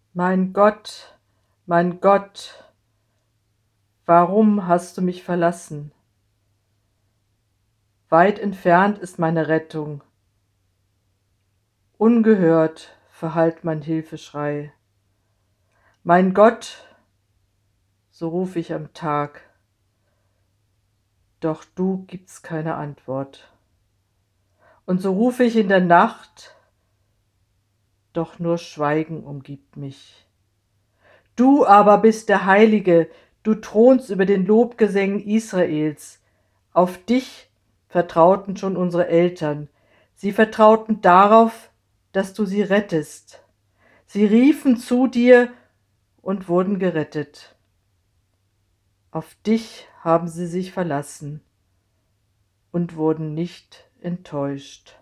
mein Gott, warum hast du mich verlassen? Weit entfernt ist meine Rettung, ungehört verhallt mein Hilfeschrei. Mein Gott, so ruf ich am Tag, doch du gibst keine Antwort. Und so rufe ich in der Nacht, doch nur Schweigen umgibt mich. Du aber bist der Heilige, du thronst über den Lobgesängen Israels. Auf dich vertrauten schon unsere Eltern. Sie vertrauten darauf, dass du sie rettest. Sie riefen zu dir und wurden gerettet. Auf dich haben sie sich verlassen und wurden nicht enttäuscht.